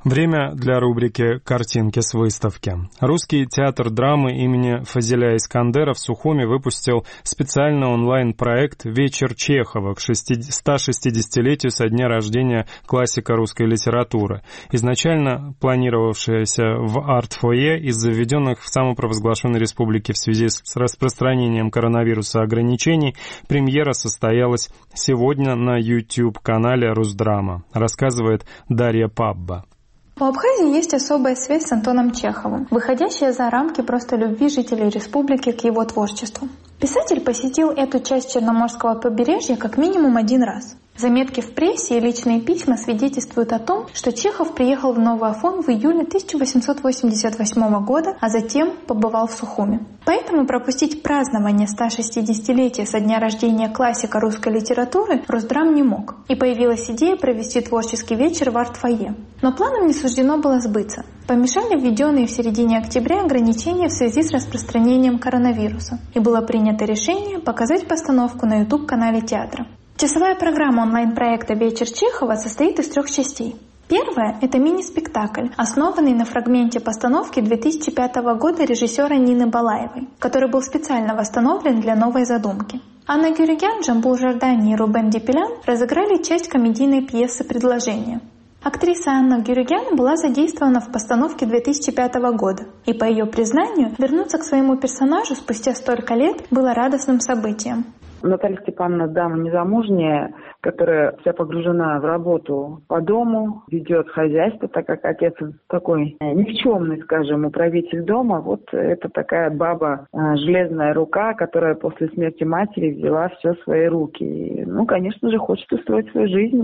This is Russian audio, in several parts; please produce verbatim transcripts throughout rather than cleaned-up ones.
Время для рубрики «Картинки с выставки». Русский театр драмы имени Фазиля Искандера в Сухуми выпустил специальный онлайн-проект «Вечер Чехова» к ста шестидесятилетию со дня рождения классика русской литературы. Изначально планировавшаяся в арт-фойе, из-за введенных в самопровозглашенной республике в связи с распространением коронавируса ограничений, премьера состоялась сегодня на YouTube-канале «Русдрама», рассказывает Дарья Пабба. У Абхазии есть особая связь с Антоном Чеховым, выходящая за рамки просто любви жителей республики к его творчеству. Писатель посетил эту часть Черноморского побережья как минимум один раз. Заметки в прессе и личные письма свидетельствуют о том, что Чехов приехал в Новый Афон в июле тысяча восемьсот восемьдесят восьмого года, а затем побывал в Сухуми. Поэтому пропустить празднование ста шестидесятилетия со дня рождения классика русской литературы Русдрам не мог. И появилась идея провести творческий вечер в арт-фойе. Но планам не суждено было сбыться. Помешали введенные в середине октября ограничения в связи с распространением коронавируса. И было принято решение показать постановку на YouTube-канале театра. Часовая программа онлайн-проекта «Вечер Чехова» состоит из трех частей. Первая – это мини-спектакль, основанный на фрагменте постановки две тысячи пятого года режиссера Нины Балаевой, который был специально восстановлен для новой задумки. Анна Гюригян, Джамбул Жордани и Рубен Дипелян разыграли часть комедийной пьесы «Предложение». Актриса Анна Гюригян была задействована в постановке две тысячи пятого года, и по ее признанию вернуться к своему персонажу спустя столько лет было радостным событием. Наталья Степановна дама незамужняя, которая вся погружена в работу по дому, ведет хозяйство, так как отец такой никчемный, скажем, управитель дома. Вот это такая баба, железная рука, которая после смерти матери взяла все в свои руки. И, ну, конечно же, хочет устроить свою жизнь.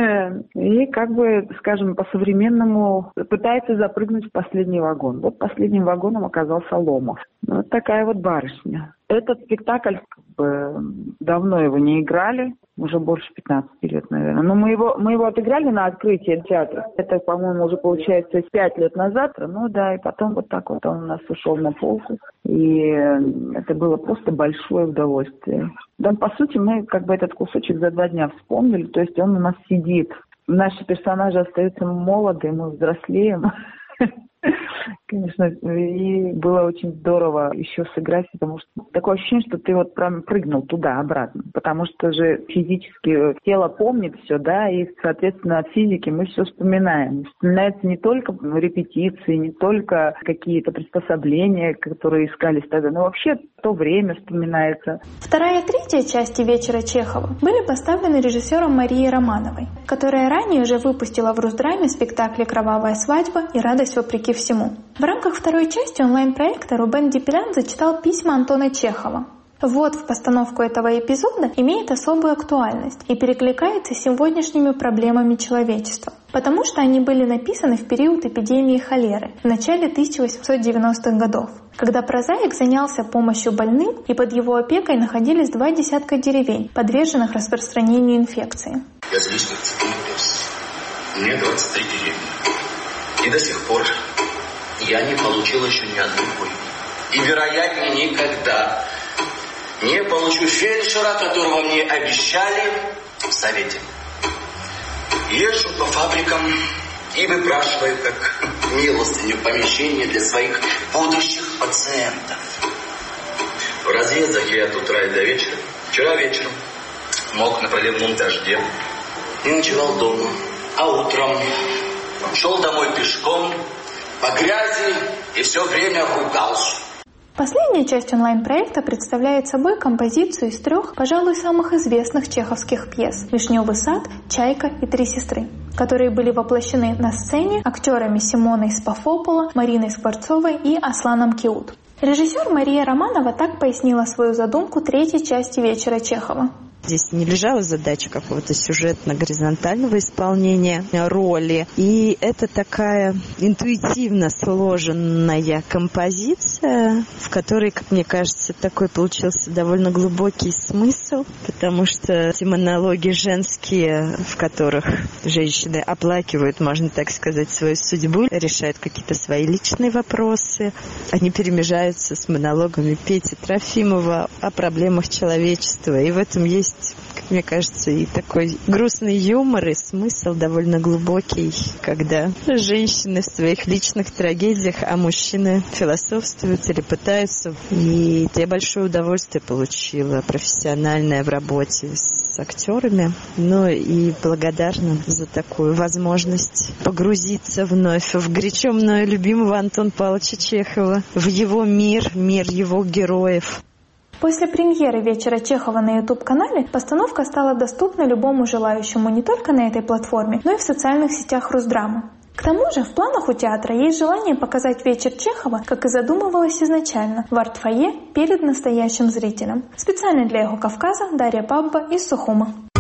И, как бы, скажем, по-современному пытается запрыгнуть в последний вагон. Вот последним вагоном оказался Ломов. Вот такая вот барышня. Этот спектакль, как бы, давно его не играли, уже больше пятнадцати лет, наверное. Но мы его, мы его отыграли на открытии театра. Это, по-моему, уже получается пять лет назад. Ну да, и потом вот так вот он у нас ушел на полку. И это было просто большое удовольствие. Да, по сути, мы как бы этот кусочек за два дня вспомнили. То есть он у нас сидит. Наши персонажи остаются молоды, мы взрослеем. Конечно, и было очень здорово еще сыграть, потому что такое ощущение, что ты вот прям прыгнул туда-обратно, потому что же физически тело помнит все, да, и, соответственно, от физики мы все вспоминаем. Вспоминаются не только репетиции, не только какие-то приспособления, которые искались тогда, но вообще то время вспоминается. Вторая и третья части «Вечера Чехова» были поставлены режиссером Марией Романовой, которая ранее уже выпустила в Русдраме спектакли «Кровавая свадьба» и «Радость вопреки всему». В рамках второй части онлайн-проекта Рубен Дипелян зачитал письма Антона Чехова. Ввод в постановку этого эпизода имеет особую актуальность и перекликается с сегодняшними проблемами человечества, потому что они были написаны в период эпидемии холеры в начале тысяча восемьсот девяностых годов, когда прозаик занялся помощью больным, и под его опекой находились два десятка деревень, подверженных распространению инфекции. Я с лестницы вылез. Мне двадцать три деревни. И до сих пор я не получил еще ни одной койки. И, вероятнее, никогда не получу фельдшера, которого мне обещали в совете. Езжу по фабрикам и выпрашиваю как милостыню помещение для своих будущих пациентов. В разъездах я от утра и до вечера. Вчера вечером мог на проливном дожде и ночевал дома. А утром шел домой пешком, по грязи, и все время ругался. Последняя часть онлайн-проекта представляет собой композицию из трех, пожалуй, самых известных чеховских пьес «Вишневый сад», «Чайка» и «Три сестры», которые были воплощены на сцене актерами Симоной Спафопола, Мариной Скворцовой и Асланом Киут. Режиссер Мария Романова так пояснила свою задумку третьей части «Вечера Чехова». Здесь не лежала задача какого-то сюжетно-горизонтального исполнения роли. И это такая интуитивно сложенная композиция, в которой, как мне кажется, такой получился довольно глубокий смысл, потому что эти монологи женские, в которых женщины оплакивают, можно так сказать, свою судьбу, решают какие-то свои личные вопросы, они перемежаются с монологами Пети Трофимова о проблемах человечества. И в этом есть, как мне кажется, и такой грустный юмор, и смысл довольно глубокий, когда женщины в своих личных трагедиях, а мужчины философствуют или пытаются. И я большое удовольствие получила профессиональное в работе с актерами, но и благодарна за такую возможность погрузиться вновь в горячо мною любимого Антона Павловича Чехова, в его мир, мир его героев. После премьеры «Вечера Чехова» на YouTube-канале постановка стала доступна любому желающему не только на этой платформе, но и в социальных сетях Русдрамы. К тому же в планах у театра есть желание показать «Вечер Чехова», как и задумывалось изначально, в арт-фойе перед настоящим зрителем. Специально для «Эхо Кавказа» Дарья Пабба из Сухума.